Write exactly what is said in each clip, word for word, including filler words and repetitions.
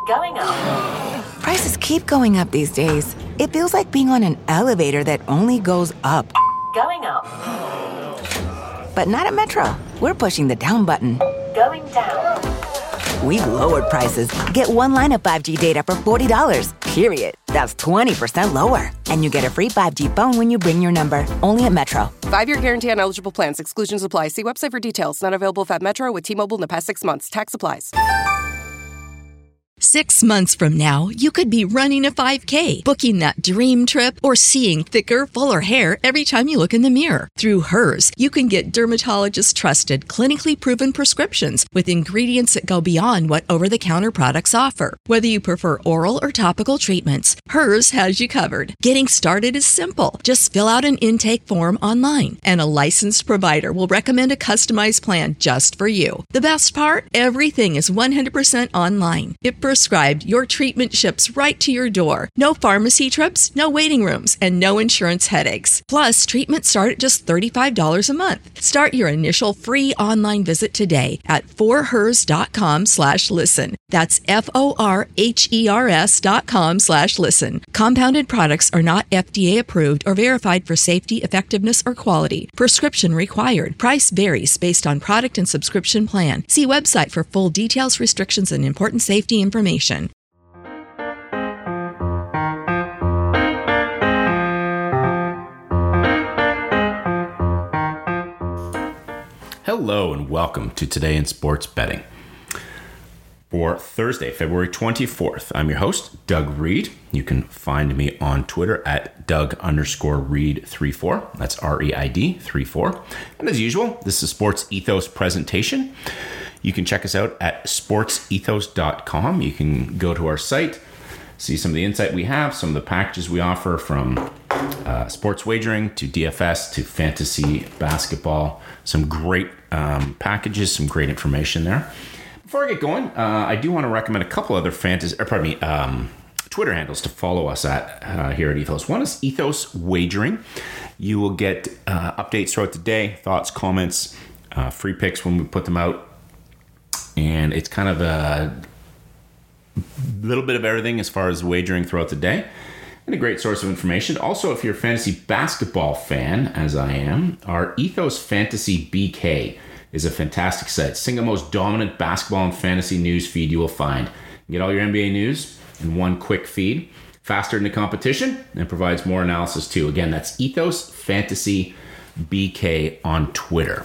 Going up. Prices keep going up these days. It feels like being on an elevator that only goes up. Going up. But not at Metro. We're pushing the down button. Going down. We've lowered prices. Get one line of five G data for forty dollars, period. That's twenty percent lower. And you get a free five G phone when you bring your number. Only at Metro. Five-year guarantee on eligible plans. Exclusions apply. See website for details. Not available at Metro with T-Mobile in the past six months. Tax applies. Six months from now, you could be running a five K, booking that dream trip, or seeing thicker, fuller hair every time you look in the mirror. Through Hers, you can get dermatologist-trusted, clinically proven prescriptions with ingredients that go beyond what over-the-counter products offer. Whether you prefer oral or topical treatments, Hers has you covered. Getting started is simple. Just fill out an intake form online, and a licensed provider will recommend a customized plan just for you. The best part? Everything is one hundred percent online. It prescribed, your treatment ships right to your door. No pharmacy trips, no waiting rooms, and no insurance headaches. Plus, treatments start at just thirty-five dollars a month. Start your initial free online visit today at forhers.com slash listen. That's F-O-R-H-E-R-S dot com slash listen. Compounded products are not F D A approved or verified for safety, effectiveness, or quality. Prescription required. Price varies based on product and subscription plan. See website for full details, restrictions, and important safety information. Hello and welcome to Today in Sports Betting. For Thursday, February twenty-fourth, I'm your host, Doug Reed. You can find me on Twitter at Doug underscore Reed thirty-four. That's R E I D thirty-four. And as usual, this is a Sports Ethos presentation. You can check us out at sports ethos dot com. You can go to our site, see some of the insight we have, some of the packages we offer, from uh, sports wagering to D F S to fantasy basketball. Some great um, packages, some great information there. Before I get going, uh, I do want to recommend a couple other fantasy, or pardon me, um, Twitter handles to follow us at uh, here at Ethos. One is Ethos Wagering. You will get uh, updates throughout the day, thoughts, comments, uh, free picks when we put them out. And it's kind of a little bit of everything as far as wagering throughout the day, and a great source of information. Also, if you're a fantasy basketball fan, as I am, our Ethos Fantasy B K is a fantastic site. Single most dominant basketball and fantasy news feed you will find. You get all your N B A news in one quick feed, faster than the competition, and provides more analysis too. Again, that's Ethos Fantasy B K on Twitter.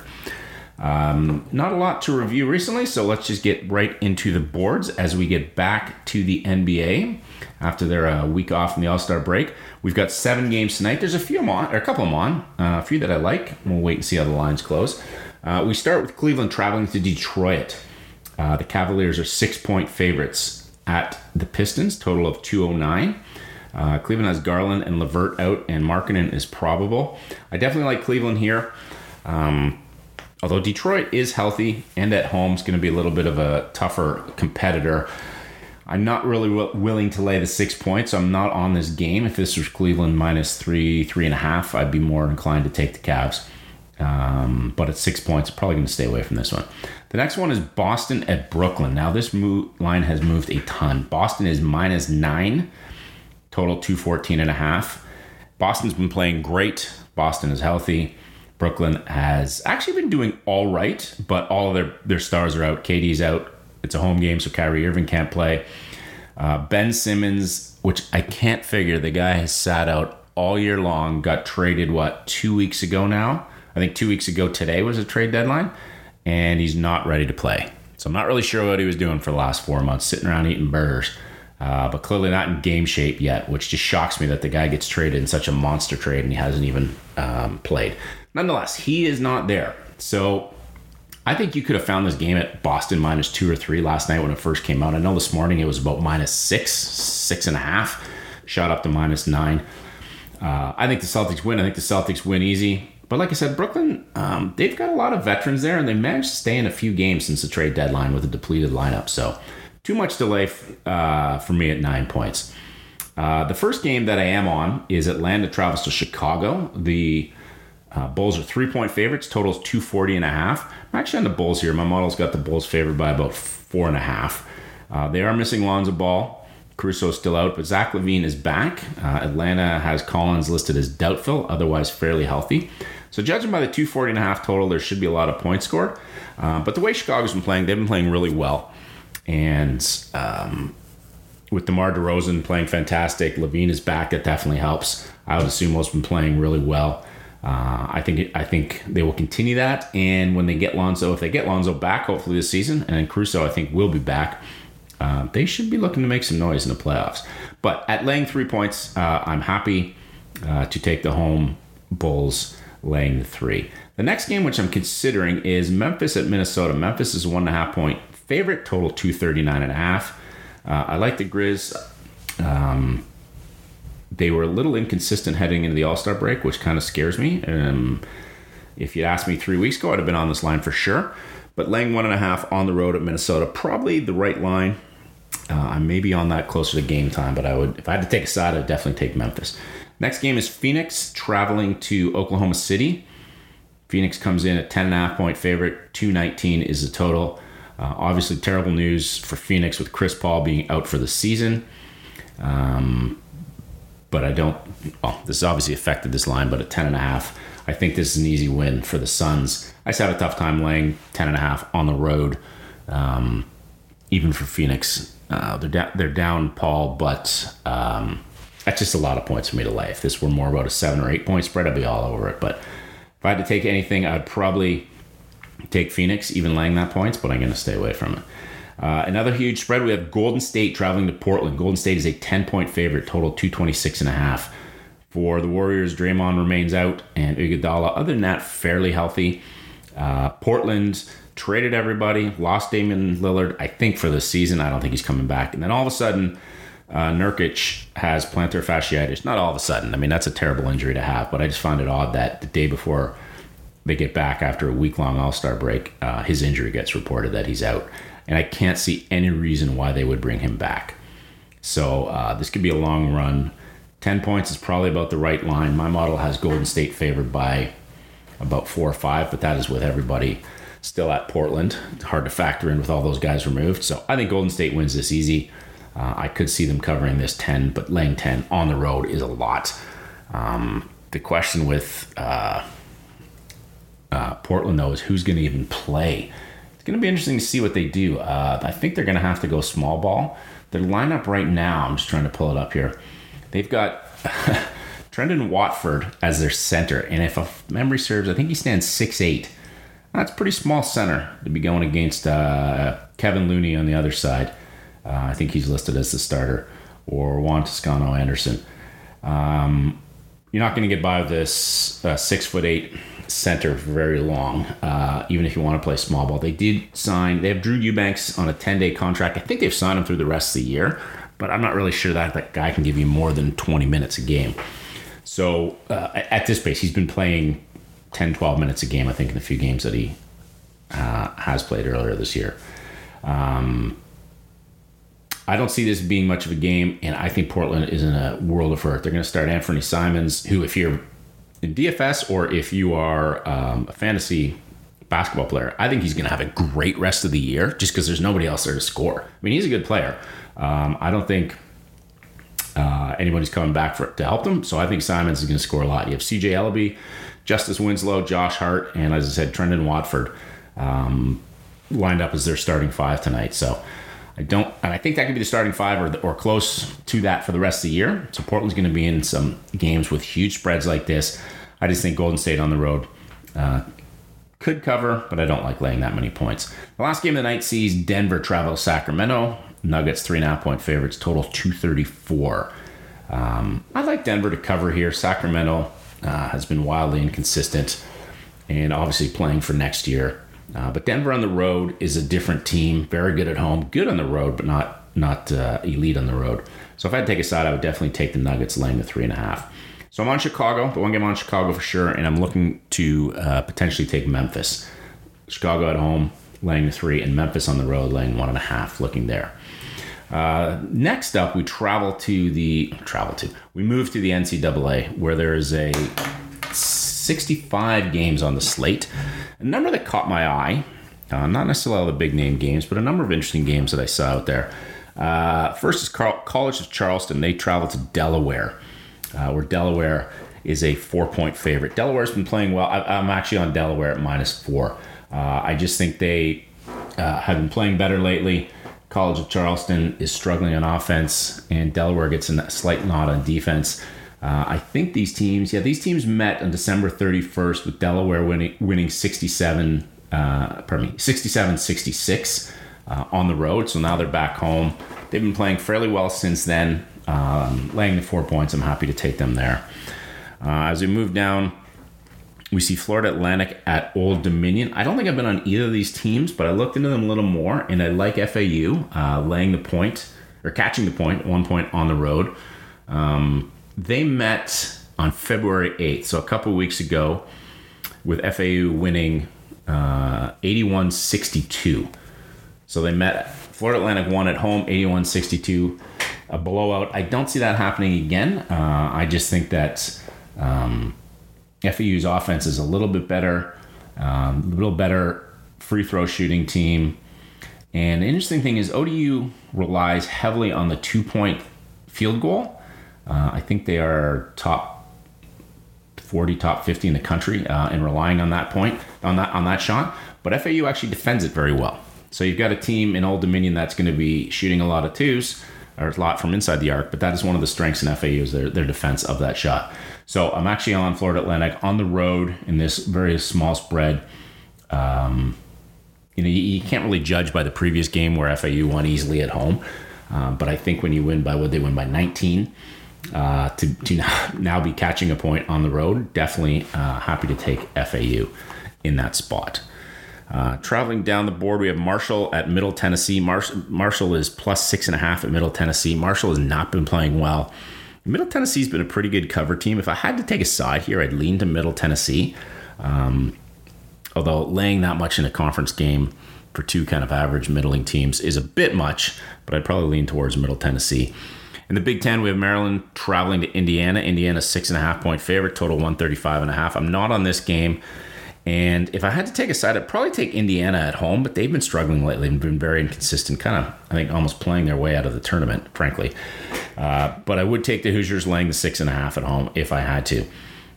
Um, not a lot to review recently, so let's just get right into the boards as we get back to the N B A after their uh, week off from the All-Star break. We've got seven games tonight. There's a few I'm on, or a couple I'm on, uh, a few that I like. We'll wait and see how the lines close. Uh, we start with Cleveland traveling to Detroit. Uh, the Cavaliers are six-point favorites at the Pistons, total of two oh nine. Uh, Cleveland has Garland and LeVert out, and Markkanen is probable. I definitely like Cleveland here. Um... Although Detroit is healthy and at home, it's going to be a little bit of a tougher competitor. I'm not really w- willing to lay the six points. I'm not on this game. If this was Cleveland minus three, three and a half, I'd be more inclined to take the Cavs. Um, but at six points, I'm probably going to stay away from this one. The next one is Boston at Brooklyn. Now, this mo- line has moved a ton. Boston is minus nine, total two fourteen and a half. Boston's been playing great. Boston is healthy. Brooklyn has actually been doing all right, but all of their, their stars are out. K D's out. It's a home game, so Kyrie Irving can't play. Uh, Ben Simmons, which I can't figure, the guy has sat out all year long, got traded, what, two weeks ago now? I think two weeks ago today was a trade deadline, and he's not ready to play. So I'm not really sure what he was doing for the last four months, sitting around eating burgers, uh, but clearly not in game shape yet, which just shocks me that the guy gets traded in such a monster trade and he hasn't even um, played. Nonetheless, he is not there. So I think you could have found this game at Boston minus two or three last night when it first came out. I know this morning it was about minus six, six and a half, shot up to minus nine. Uh, I think the Celtics win. I think the Celtics win easy. But like I said, Brooklyn, um, they've got a lot of veterans there, and they managed to stay in a few games since the trade deadline with a depleted lineup. So too much delay uh, for me at nine points. Uh, the first game that I am on is Atlanta travels to Chicago. The Uh, Bulls are three-point favorites. Totals two forty and a half. I'm actually on the Bulls here. My model's got the Bulls favored by about four and a half. Uh, they are missing Lonzo Ball. Caruso is still out, but Zach LaVine is back. Uh, Atlanta has Collins listed as doubtful, otherwise fairly healthy. So judging by the two forty and a half total, there should be a lot of points scored. Uh, but the way Chicago's been playing, they've been playing really well. And um, with DeMar DeRozan playing fantastic, LaVine is back. That definitely helps. I would assume most been playing really well. Uh, I think it, I think they will continue that. And when they get Lonzo, if they get Lonzo back, hopefully this season, and then Caruso I think will be back, uh, they should be looking to make some noise in the playoffs. But at laying three points, uh, I'm happy uh, to take the home Bulls laying the three. The next game, which I'm considering, is Memphis at Minnesota. Memphis is a one and a half point favorite, total two thirty-nine and a half. Uh, I like the Grizz. Um, they were a little inconsistent heading into the All-Star break, which kind of scares me. Um, if you'd asked me three weeks ago, I'd have been on this line for sure. But laying one and a half on the road at Minnesota, probably the right line. Uh, I may be on that closer to game time, but I would, if I had to take a side, I'd definitely take Memphis. Next game is Phoenix traveling to Oklahoma City. Phoenix comes in at ten and a half point favorite. two nineteen is the total. Uh, obviously, terrible news for Phoenix with Chris Paul being out for the season. Um, but I don't, well, this obviously affected this line, but at ten and a half, I think this is an easy win for the Suns. I just have a tough time laying ten and a half on the road. Um, even for Phoenix, uh, they're, da- they're down Paul, but um, that's just a lot of points for me to lay. If this were more about a seven or eight point spread, I'd be all over it. But if I had to take anything, I'd probably take Phoenix, even laying that points, but I'm going to stay away from it. Uh, another huge spread, we have Golden State traveling to Portland. Golden State is a ten point favorite, total two twenty-six and a half. For the Warriors, Draymond remains out, and Iguodala, other than that, fairly healthy. Uh, Portland traded everybody, lost Damian Lillard, I think, for the season. I don't think he's coming back. And then all of a sudden, uh, Nurkic has plantar fasciitis. Not all of a sudden. I mean, that's a terrible injury to have, but I just find it odd that the day before they get back after a week-long All-Star break, uh, his injury gets reported that he's out. And I can't see any reason why they would bring him back. So uh, this could be a long run. ten points is probably about the right line. My model has Golden State favored by about four or five, but that is with everybody still at Portland. It's hard to factor in with all those guys removed. So I think Golden State wins this easy. Uh, I could see them covering this ten, but laying ten on the road is a lot. Um, the question with uh, uh, Portland, though, is who's going to even play. It's going to be interesting to see what they do. Uh, I think they're going to have to go small ball. Their lineup right now, I'm just trying to pull it up here. They've got Trendon Watford as their center. And if memory serves, I think he stands six eight. That's pretty small center to be going against uh, Kevin Looney on the other side. Uh, I think he's listed as the starter. Or Juan Toscano Anderson. Um, you're not going to get by with this uh, six foot eight center for very long, uh, even if you want to play small ball. They did sign, they have Drew Eubanks on a ten-day contract. I think they've signed him through the rest of the year, but I'm not really sure that that guy can give you more than twenty minutes a game. So uh, at this pace, he's been playing ten, twelve minutes a game, I think, in the few games that he uh, has played earlier this year. Um, I don't see this being much of a game, and I think Portland is in a world of hurt. They're going to start Anthony Simons, who, if you're in D F S or if you are um, a fantasy basketball player, I think he's going to have a great rest of the year just because there's nobody else there to score. I mean, he's a good player. Um, I don't think uh, anybody's coming back for to help them, so I think Simons is going to score a lot. You have C J Ellaby, Justice Winslow, Josh Hart, and as I said, Trendon Watford um, lined up as their starting five tonight. So I don't, and I think that could be the starting five or, or close to that for the rest of the year. So Portland's going to be in some games with huge spreads like this. I just think Golden State on the road uh, could cover, but I don't like laying that many points. The last game of the night sees Denver travel Sacramento. Nuggets three and a half point favorites, total two thirty-four. Um, I like Denver to cover here. Sacramento uh, has been wildly inconsistent and obviously playing for next year. Uh, but Denver on the road is a different team. Very good at home. Good on the road, but not not uh, elite on the road. So if I had to take a side, I would definitely take the Nuggets laying the three and a half. So I'm on Chicago. The one game on Chicago for sure. And I'm looking to uh, potentially take Memphis. Chicago at home, laying the three. And Memphis on the road, laying one and a half, looking there. Uh, next up, we travel to the... Travel to... We move to the N C double A, where there is a sixty-five games on the slate. A number that caught my eye Uh, not necessarily all the big name games, but a number of interesting games that I saw out there. Uh, first is Carl- College of Charleston. They travel to Delaware, uh, where Delaware is a four-point favorite. Delaware's been playing well. I, I'm actually on Delaware at minus four. Uh, I just think they uh, have been playing better lately. College of Charleston is struggling on offense, and Delaware gets a slight nod on defense. Uh, I think these teams, yeah, these teams met on December thirty-first with Delaware winning winning sixty-seven, uh, pardon me, sixty-seven sixty-six uh, on the road. So now they're back home. They've been playing fairly well since then. Um, laying the four points, I'm happy to take them there. Uh, as we move down, we see Florida Atlantic at Old Dominion. I don't think I've been on either of these teams, but I looked into them a little more, and I like F A U uh, laying the point, or catching the point, one point on the road. Um, they met on February eighth, so a couple of weeks ago, with F A U winning uh, eighty-one sixty-two. So they met, Florida Atlantic won at home, eighty-one sixty-two, a blowout. I don't see that happening again. Uh, I just think that um, F A U's offense is a little bit better, um, a little better free throw shooting team. And the interesting thing is O D U relies heavily on the two-point field goal. Uh, I think they are top forty, top fifty in the country uh, in relying on that point, on that on that shot. But F A U actually defends it very well. So you've got a team in Old Dominion that's going to be shooting a lot of twos, or a lot from inside the arc, but that is one of the strengths in F A U is their, their defense of that shot. So I'm actually on Florida Atlantic on the road in this very small spread. Um, you know, you, you can't really judge by the previous game where F A U won easily at home. Um, but I think when you win by what they win by nineteen, uh, to, to now be catching a point on the road, definitely uh, happy to take F A U in that spot. Uh, traveling down the board, we have Marshall at Middle Tennessee. Marsh- Marshall is plus six and a half at Middle Tennessee. Marshall has not been playing well. Middle Tennessee's been a pretty good cover team. If I had to take a side here, I'd lean to Middle Tennessee. Um, although laying that much in a conference game for two kind of average middling teams is a bit much, but I'd probably lean towards Middle Tennessee. In the Big Ten, we have Maryland traveling to Indiana. Indiana six and a half point favorite, total one thirty-five and a half. I'm not on this game. And if I had to take a side, I'd probably take Indiana at home, but they've been struggling lately and been very inconsistent, kind of, I think, almost playing their way out of the tournament, frankly. Uh, but I would take the Hoosiers laying the six and a half at home if I had to.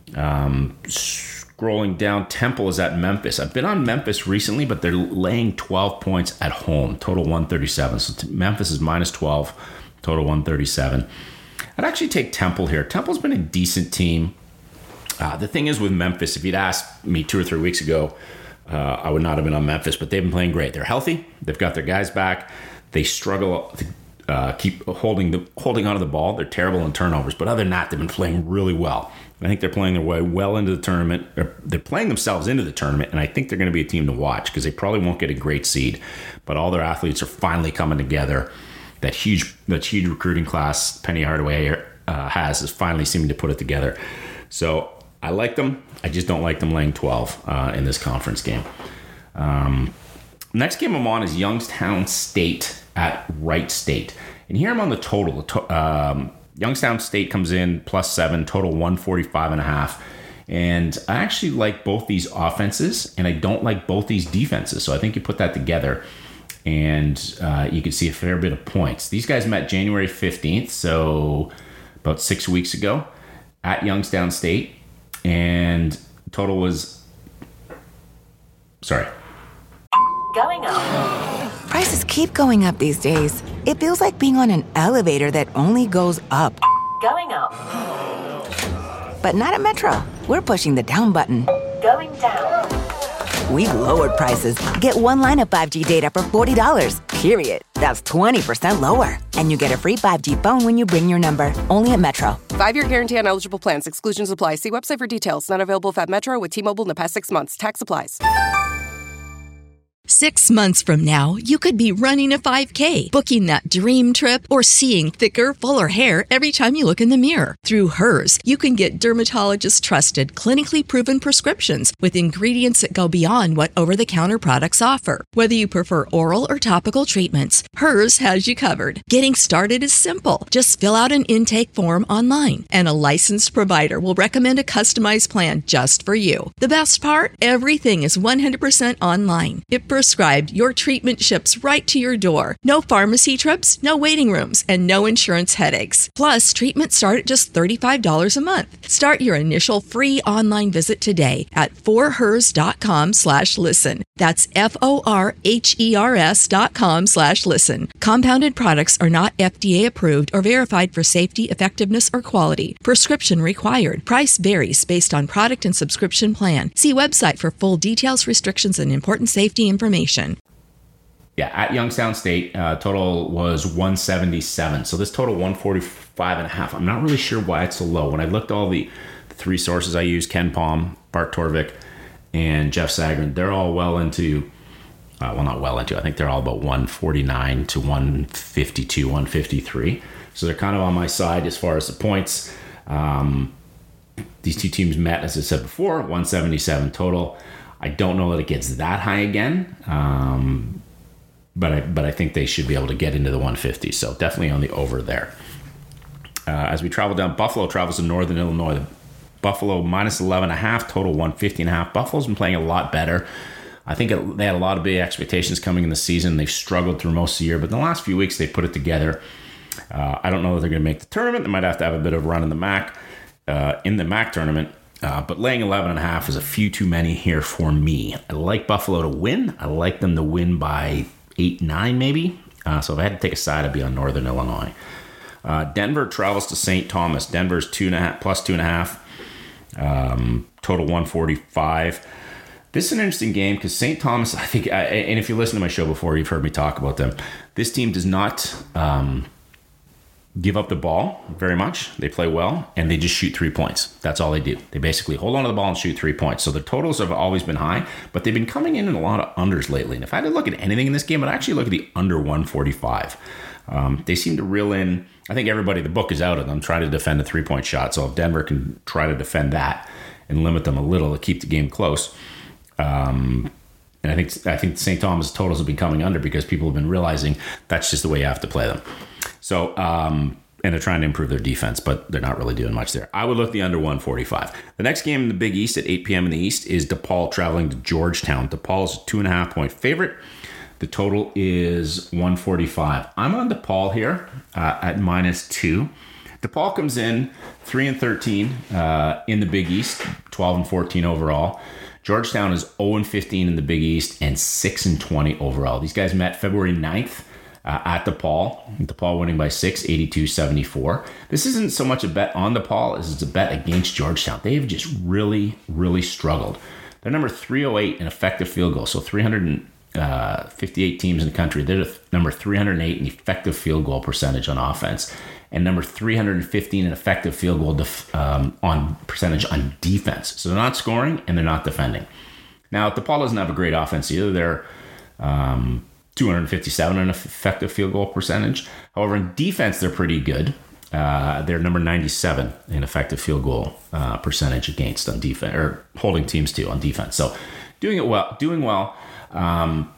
Um, scrolling down, Temple is at Memphis. I've been on Memphis recently, but they're laying twelve points at home, total one thirty-seven. So Memphis is minus twelve, total one thirty-seven. I'd actually take Temple here. Temple's been a decent team. Uh, the thing is with Memphis, if you'd asked me two or three weeks ago, uh, I would not have been on Memphis, but they've been playing great. They're healthy. They've got their guys back. They struggle to uh, keep holding the holding onto the ball. They're terrible in turnovers, but other than that, they've been playing really well. I think they're playing their way well into the tournament. Or they're playing themselves into the tournament, and I think they're going to be a team to watch because they probably won't get a great seed, but all their athletes are finally coming together. That huge, that huge recruiting class Penny Hardaway uh, has is finally seeming to put it together. So I like them. I just don't like them laying twelve uh, in this conference game. Um, next game I'm on is Youngstown State at Wright State. And here I'm on the total. Um, Youngstown State comes in plus seven, total one forty-five and a half. And I actually like both these offenses, and I don't like both these defenses. So I think you put that together, and uh, you can see a fair bit of points. These guys met January fifteenth, so about six weeks ago at Youngstown State. And total was, sorry. Going up. Prices keep going up these days. It feels like being on an elevator that only goes up. Going up. But not at Metro. We're pushing the down button. Going down. We've lowered prices. Get one line of five G data for forty dollars, period. That's twenty percent lower. And you get a free five G phone when you bring your number. Only at Metro. Five-year guarantee on eligible plans. Exclusions apply. See website for details. Not available if at Metro with T-Mobile in the past six months. Tax applies. Six months from now, you could be running a five K, booking that dream trip, or seeing thicker, fuller hair every time you look in the mirror. Through Hers, you can get dermatologist-trusted, clinically proven prescriptions with ingredients that go beyond what over-the-counter products offer. Whether you prefer oral or topical treatments, Hers has you covered. Getting started is simple. Just fill out an intake form online, and a licensed provider will recommend a customized plan just for you. The best part? Everything is one hundred percent online. It prescribed, your treatment ships right to your door. No pharmacy trips, no waiting rooms, and no insurance headaches. Plus, treatments start at just thirty-five dollars a month. Start your initial free online visit today at forhers.com slash listen. That's F-O-R-H-E-R-S dot com slash listen. Compounded products are not F D A approved or verified for safety, effectiveness, or quality. Prescription required. Price varies based on product and subscription plan. See website for full details, restrictions, and important safety information. Yeah, at Youngstown State, uh, total was one seventy-seven. So this total one forty-five and a half. I'm not really sure why it's so low. When I looked at all the, the three sources I used, Ken Palm, Bart Torvik, and Jeff Sagarin, they're all well into, uh, well, not well into, I think they're all about one forty-nine to one fifty-two, one fifty-three. So they're kind of on my side as far as the points. Um, these two teams met, as I said before, one seventy-seven total. I don't know that it gets that high again. Um, But I, but I think they should be able to get into the one fifty. So definitely on the over there. Uh, as we travel down, Buffalo travels to Northern Illinois. Buffalo minus eleven and a half, total one fifty and a half. Buffalo's been playing a lot better. I think it, they had a lot of big expectations coming in the season. They've struggled through most of the year, but in the last few weeks they put it together. Uh, I don't know that they're going to make the tournament. They might have to have a bit of a run in the M A C, uh, in the M A C tournament. Uh, but laying eleven and a half is a few too many here for me. I like Buffalo to win. I like them to win by eight, nine maybe. Uh, so if I had to take a side, I'd be on Northern Illinois. Uh, Denver travels to Saint Thomas. Denver's two and a half, plus two and a half. Um, total one forty-five. This is an interesting game because Saint Thomas, I think, I, and if you listen to my show before, you've heard me talk about them. This team does not um, give up the ball very much. They play well, and they just shoot three points. That's all they do. They basically hold on to the ball and shoot three points. So the totals have always been high, but they've been coming in in a lot of unders lately. And if I had to look at anything in this game, I'd actually look at the under one forty-five. Um, they seem to reel in, I think everybody, the book is out of them, trying to defend a three-point shot. So if Denver can try to defend that and limit them a little to keep the game close, um, and I think I think Saint Thomas totals have been coming under because people have been realizing that's just the way you have to play them. So, um, and they're trying to improve their defense, but they're not really doing much there. I would look the under one forty-five. The next game in the Big East at eight p.m. in the East is DePaul traveling to Georgetown. DePaul's a two and a half point favorite. The total is one forty-five. I'm on DePaul here uh, at minus two. DePaul comes in three and thirteen uh, in the Big East, twelve and fourteen overall. Georgetown is oh and fifteen in the Big East and six and twenty overall. These guys met February ninth. Uh, at DePaul, DePaul winning by six, eighty-two seventy-four. This isn't so much a bet on DePaul as it's a bet against Georgetown. They've just really, really struggled. They're number three oh eight in effective field goal, so three hundred fifty-eight teams in the country. They're number three hundred eight in effective field goal percentage on offense, and number three hundred fifteen in effective field goal def- um, on percentage on defense. So they're not scoring and they're not defending. Now, DePaul doesn't have a great offense either. They're um, two hundred fifty-seven in effective field goal percentage. However, in defense, they're pretty good. Uh, they're number ninety-seven in effective field goal uh, percentage against on defense, or holding teams to on defense. So doing it well, doing well. Um,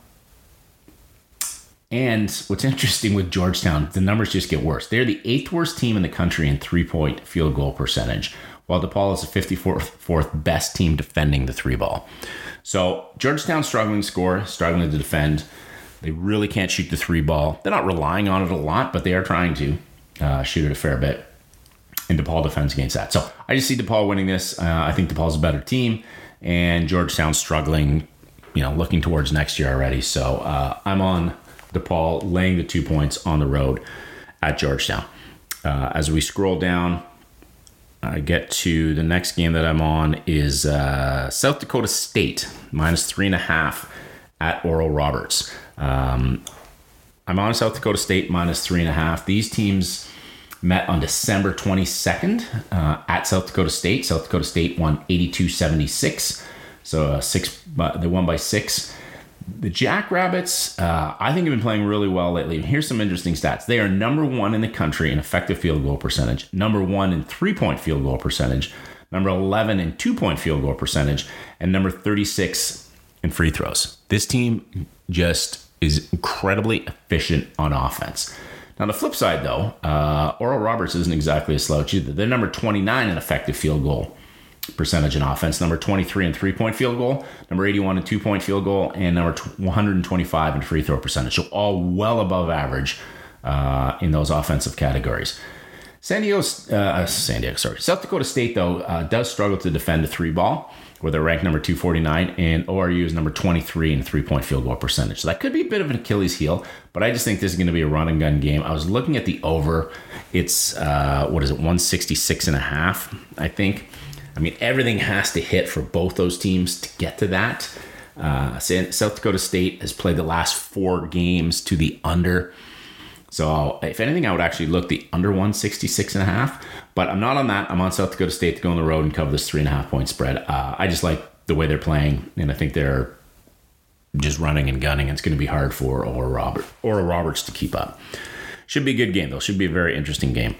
and what's interesting with Georgetown, the numbers just get worse. They're the eighth worst team in the country in three-point field goal percentage, while DePaul is the fifty-fourth best team defending the three ball. So Georgetown struggling to score, struggling to defend. They really can't shoot the three ball. They're not relying on it a lot, but they are trying to uh, shoot it a fair bit. And DePaul defends against that. So I just see DePaul winning this. Uh, I think DePaul's a better team, and Georgetown's struggling, you know, looking towards next year already. So uh, I'm on DePaul laying the two points on the road at Georgetown. Uh, as we scroll down, I get to the next game that I'm on is uh, South Dakota State, minus three and a half at Oral Roberts. Um, I'm on South Dakota State minus three and a half. These teams met on December twenty-second uh, at South Dakota State. South Dakota State won eighty-two seventy-six. So uh, six, they won by six. The Jackrabbits, uh, I think, have been playing really well lately. Here's some interesting stats. They are number one in the country in effective field goal percentage, number one in three-point field goal percentage, number eleven in two-point field goal percentage, and number thirty-six in free throws. This team just is incredibly efficient on offense. Now, on the flip side, though, uh, Oral Roberts isn't exactly a slouch either. They're number twenty-nine in effective field goal percentage in offense. Number twenty-three in three-point field goal, number eighty-one in two-point field goal, and number one hundred twenty-five in free throw percentage. So all well above average uh, in those offensive categories. San Diego, uh, San Diego, sorry, South Dakota State though uh, does struggle to defend a three ball, where they're ranked number two forty-nine, and O R U is number twenty-three in three-point field goal percentage. So that could be a bit of an Achilles heel, but I just think this is going to be a run and gun game. I was looking at the over. It's, uh, what is it, one sixty-six and a half, I think. I mean, everything has to hit for both those teams to get to that. Uh, South Dakota State has played the last four games to the under. So if anything, I would actually look the under one sixty-six and a half, but I'm not on that. I'm on South Dakota State to go on the road and cover this three and a half point spread. Uh, I just like the way they're playing, and I think they're just running and gunning. It's going to be hard for Oral Robert, Oral Roberts to keep up. Should be a good game though. Should be a very interesting game.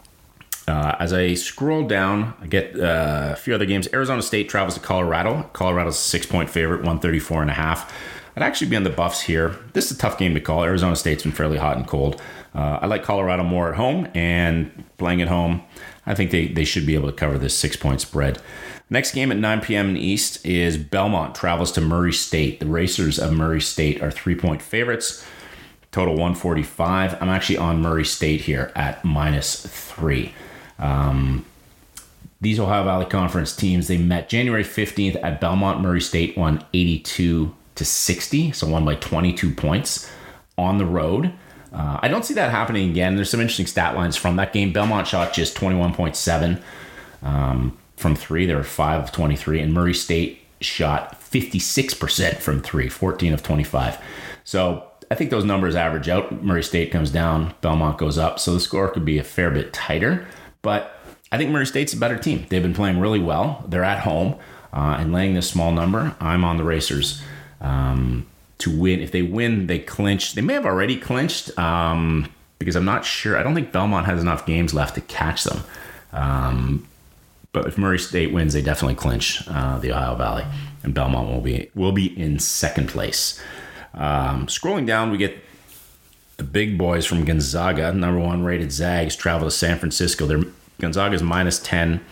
Uh, as I scroll down, I get uh, a few other games. Arizona State travels to Colorado. Colorado's a six-point favorite, one thirty-four and a half. I'd actually be on the Buffs here. This is a tough game to call. Arizona State's been fairly hot and cold. Uh, I like Colorado more at home, and playing at home, I think they, they should be able to cover this six-point spread. Next game at nine p.m. in the East is Belmont travels to Murray State. The Racers of Murray State are three-point favorites. Total one forty-five. I'm actually on Murray State here at minus three. Um, these Ohio Valley Conference teams, they met January fifteenth at Belmont. Murray State won eighty-two to sixty, so won by twenty-two points on the road. Uh, I don't see that happening again. There's some interesting stat lines from that game. Belmont shot just twenty-one point seven um, from three. They were five of twenty-three, and Murray State shot fifty-six percent from three, fourteen of twenty-five. So I think those numbers average out. Murray State comes down, Belmont goes up, so the score could be a fair bit tighter. But I think Murray State's a better team. They've been playing really well. They're at home, uh, and laying this small number, I'm on the Racers um, to win. If they win, they clinch. They may have already clinched um, because I'm not sure. I don't think Belmont has enough games left to catch them. Um, but if Murray State wins, they definitely clinch uh, the Ohio Valley, and Belmont will be will be in second place. Um, scrolling down, we get the big boys from Gonzaga, number one rated Zags, travel to San Francisco. They're Gonzaga's minus ten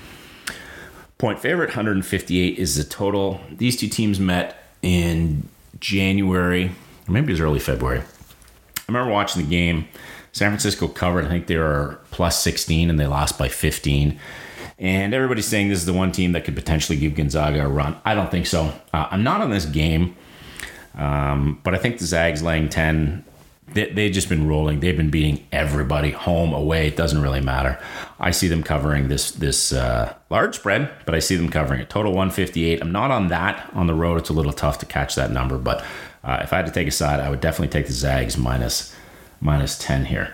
point favorite, one fifty-eight is the total. These two teams met in January, or maybe it was early February. I remember watching the game. San Francisco covered. I think they were plus sixteen, and they lost by fifteen. And everybody's saying this is the one team that could potentially give Gonzaga a run. I don't think so. Uh, I'm not on this game, um, but I think the Zags laying ten, they, they've just been rolling. They've been beating everybody, home, away. It doesn't really matter. I see them covering this this uh, large spread, but I see them covering it. Total one fifty-eight. I'm not on that. On the road, it's a little tough to catch that number, but uh, if I had to take a side, I would definitely take the Zags minus, minus ten here.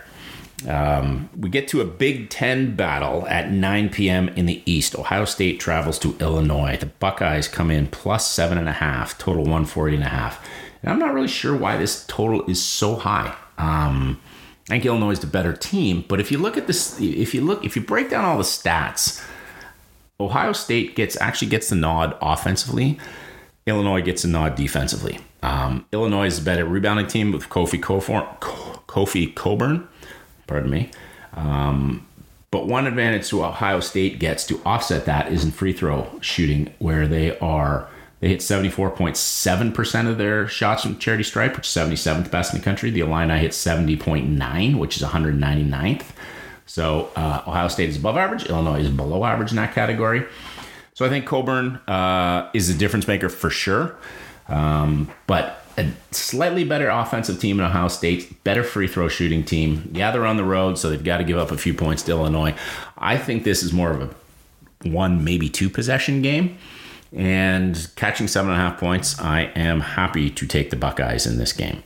Um, we get to a Big Ten battle at nine p.m. in the East. Ohio State travels to Illinois. The Buckeyes come in plus seven and a half, total one forty and a half. And I'm not really sure why this total is so high. Um, I think Illinois is the better team, but if you look at this, if you look, if you break down all the stats, Ohio State gets actually gets the nod offensively. Illinois gets a nod defensively. Um, Illinois is a better rebounding team with Kofi Coburn. Kofi Coburn. Pardon me. Um, but one advantage to Ohio State gets to offset that is in free throw shooting, where they are they hit seventy-four point seven percent of their shots from charity stripe, which is seventy-seventh best in the country. The Illini hit seventy point nine, which is one hundred ninety-ninth. So uh, Ohio State is above average. Illinois is below average in that category. So I think Coburn uh, is a difference maker for sure. Um, but a slightly better offensive team in Ohio State, better free throw shooting team. Yeah, they're on the road, so they've got to give up a few points to Illinois. I think this is more of a one, maybe two possession game. And catching seven and a half points, I am happy to take the Buckeyes in this game.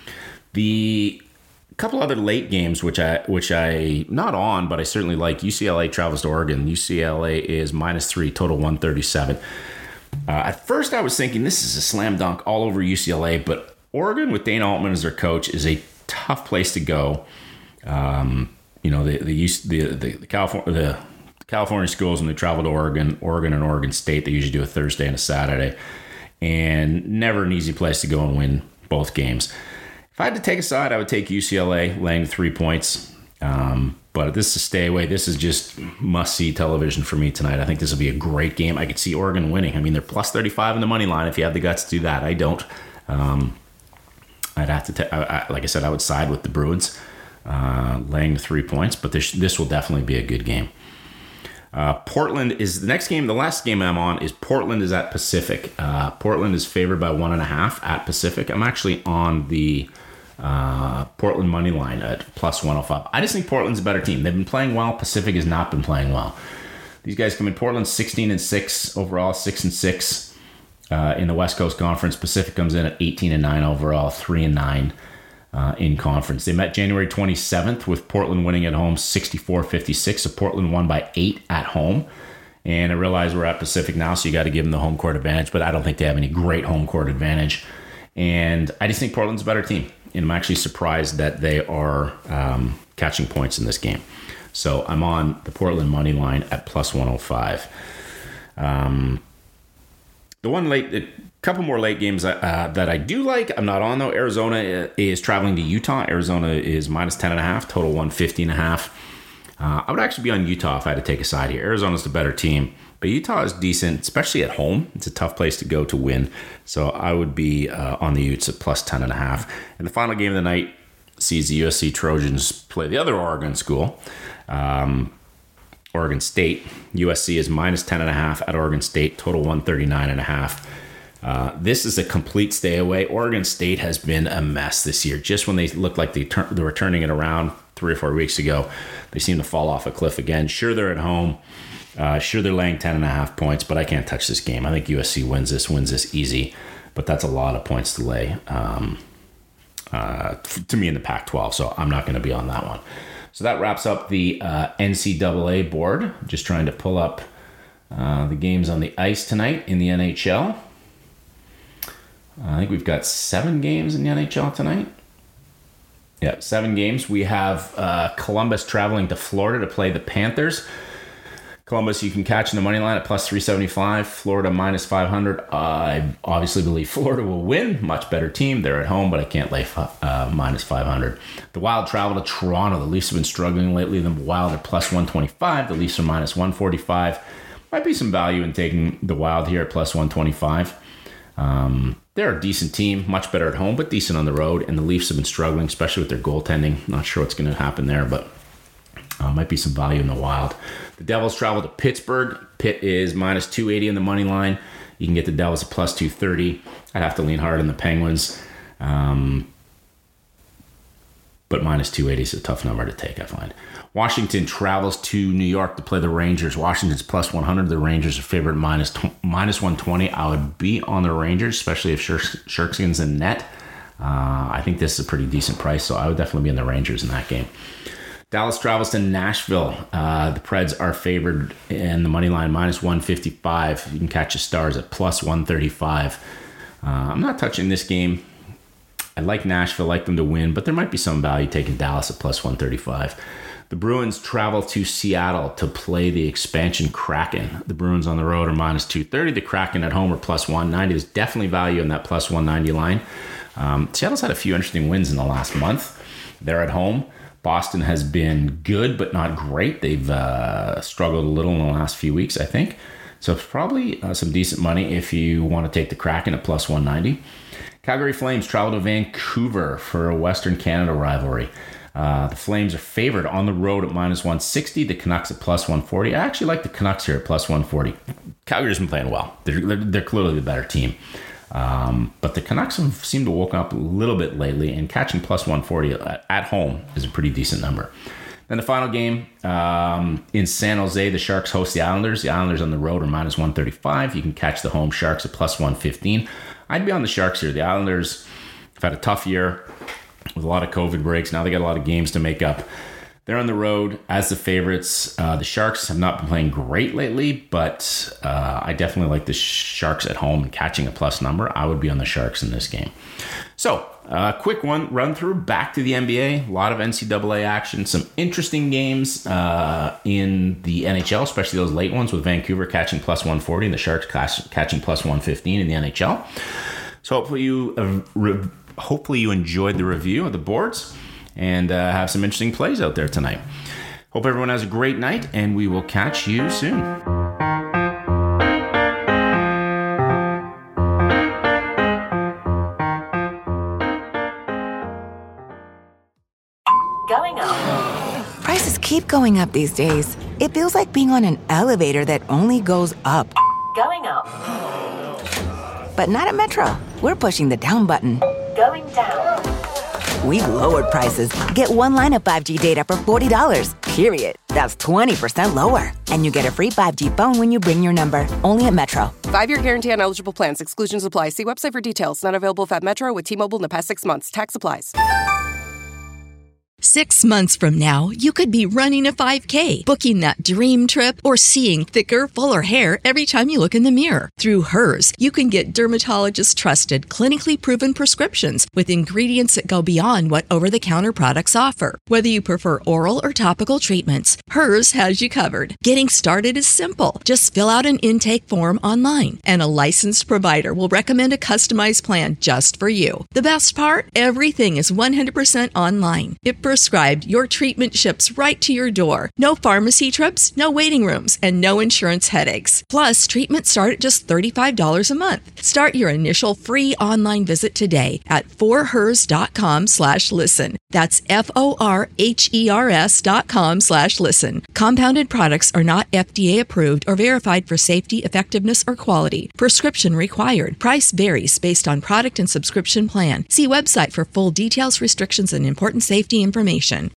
The couple other late games, which I, which I not on, but I certainly like. U C L A travels to Oregon. U C L A is minus three, total one thirty-seven. Uh, at first, I was thinking this is a slam dunk all over U C L A, but Oregon with Dana Altman as their coach is a tough place to go. Um, you know, the the the the, the California the California schools, when they travel to Oregon, Oregon and Oregon State, they usually do a Thursday and a Saturday, and never an easy place to go and win both games. If I had to take a side, I would take U C L A laying three points, um, but about it. This is a stay away. This is just must-see television for me tonight. I think this will be a great game. I could see Oregon winning. I mean, they're plus thirty-five in the money line if you have the guts to do that. I don't. Um, I'd have to, t- I, I, like I said, I would side with the Bruins, uh, laying the three points, but this, this will definitely be a good game. Uh, Portland is the next game. The last game I'm on is Portland is at Pacific. Uh, Portland is favored by one and a half at Pacific. I'm actually on the uh, Portland money line at plus one oh five. I just think Portland's a better team. They've been playing well. Pacific has not been playing well. These guys come in. Portland sixteen and six overall, six and six uh, in the West Coast Conference. Pacific comes in at eighteen and nine overall, three and nine. Uh, in conference. They met January twenty-seventh with Portland winning at home sixty-four fifty-six. So Portland won by eight at home. And I realize we're at Pacific now, so you got to give them the home court advantage, but I don't think they have any great home court advantage. And I just think Portland's a better team. And I'm actually surprised that they are um, catching points in this game. So I'm on the Portland money line at plus one oh five. Um, the one late... It, couple more late games uh, that I do like. I'm not on though. Arizona is traveling to Utah. Arizona is minus ten and a half, total one fifty and a half. Uh, I would actually be on Utah if I had to take a side here. Arizona's the better team, but Utah is decent, especially at home. It's a tough place to go to win. So I would be uh, on the Utes at plus ten and a half. And the final game of the night sees the U S C Trojans play the other Oregon school, um, Oregon State. U S C is minus ten and a half at Oregon State, total one thirty-nine and a half. Uh, this is a complete stay away. Oregon State has been a mess this year. Just when they looked like they, tur- they were turning it around three or four weeks ago, they seem to fall off a cliff again. Sure, they're at home. Uh, sure, they're laying ten and a half points, but I can't touch this game. I think U S C wins this, wins this easy, but that's a lot of points to lay um, uh, to me in the Pac twelve, so I'm not going to be on that one. So that wraps up the uh, N C double A board. Just trying to pull up uh, the games on the ice tonight in the N H L. I think we've got seven games in the N H L tonight. Yeah, seven games. We have uh, Columbus traveling to Florida to play the Panthers. Columbus, you can catch in the money line at plus three seventy-five. Florida minus five hundred. Uh, I obviously believe Florida will win. Much better team. They're at home, but I can't lay uh, minus five hundred. The Wild travel to Toronto. The Leafs have been struggling lately. The Wild are plus one twenty-five. The Leafs are minus one forty-five. Might be some value in taking the Wild here at plus one twenty-five. Um, they're a decent team, much better at home, but decent on the road. And the Leafs have been struggling, especially with their goaltending. Not sure what's going to happen there, but uh, might be some value in the Wild. The Devils travel to Pittsburgh. Pitt is minus two eighty on the money line. You can get the Devils at plus two thirty. I'd have to lean hard on the Penguins. Um, but minus two eighty is a tough number to take, I find. Washington travels to New York to play the Rangers. Washington's plus one hundred. The Rangers are favored minus, minus one twenty. I would be on the Rangers, especially if Shirk, Shirkskin's in net. Uh, I think this is a pretty decent price, so I would definitely be in the Rangers in that game. Dallas travels to Nashville. Uh, the Preds are favored in the money line, minus one fifty-five. You can catch the Stars at plus one thirty-five. Uh, I'm not touching this game. I like Nashville, like them to win, but there might be some value taking Dallas at plus one thirty-five. The Bruins travel to Seattle to play the expansion Kraken. The Bruins on the road are minus two thirty. The Kraken at home are plus one ninety. There's definitely value in that plus one ninety line. Um, Seattle's had a few interesting wins in the last month. They're at home. Boston has been good, but not great. They've uh, struggled a little in the last few weeks, I think. So it's probably uh, some decent money if you want to take the Kraken at plus one ninety. Calgary Flames travel to Vancouver for a Western Canada rivalry. Uh, the Flames are favored on the road at minus one sixty. The Canucks at plus one forty. I actually like the Canucks here at plus one forty. Calgary's been playing well. They're, they're, they're clearly the better team. Um, but the Canucks have seemed to woke up a little bit lately, and catching plus one forty at, at home is a pretty decent number. Then the final game um, in San Jose, the Sharks host the Islanders. The Islanders on the road are minus one thirty-five. You can catch the home Sharks at plus one fifteen. I'd be on the Sharks here. The Islanders have had a tough year with a lot of COVID breaks. Now they got a lot of games to make up. They're on the road as the favorites. Uh, the Sharks have not been playing great lately, but uh, I definitely like the Sharks at home and catching a plus number. I would be on the Sharks in this game. So, a uh, quick one run through back to the N B A. A lot of N C double A action. Some interesting games uh, in the N H L, especially those late ones with Vancouver catching plus one forty and the Sharks catching plus one fifteen in the N H L. So hopefully you uh, re- hopefully you enjoyed the review of the boards and uh, have some interesting plays out there tonight. Hope everyone has a great night, and we will catch you soon. Going up. Prices keep going up these days. It feels like being on an elevator that only goes up. Going up. But not at Metro. We're pushing the down button. Going down. We've lowered prices. Get one line of five G data for forty dollars, period. That's twenty percent lower. And you get a free five G phone when you bring your number. Only at Metro. Five-year guarantee on eligible plans. Exclusions apply. See website for details. Not available if at Metro with T-Mobile in the past six months. Tax applies. Six months from now, you could be running a five K, booking that dream trip, or seeing thicker, fuller hair every time you look in the mirror. Through Hers, you can get dermatologist-trusted, clinically proven prescriptions with ingredients that go beyond what over-the-counter products offer. Whether you prefer oral or topical treatments, Hers has you covered. Getting started is simple. Just fill out an intake form online, and a licensed provider will recommend a customized plan just for you. The best part? Everything is one hundred percent online. If prescribed, your treatment ships right to your door. No pharmacy trips, no waiting rooms, and no insurance headaches. Plus, treatments start at just thirty-five dollars a month. Start your initial free online visit today at forhers.com slash listen. That's F-O-R-H-E-R-S dot com slash listen. Compounded products are not F D A approved or verified for safety, effectiveness, or quality. Prescription required. Price varies based on product and subscription plan. See website for full details, restrictions, and important safety information.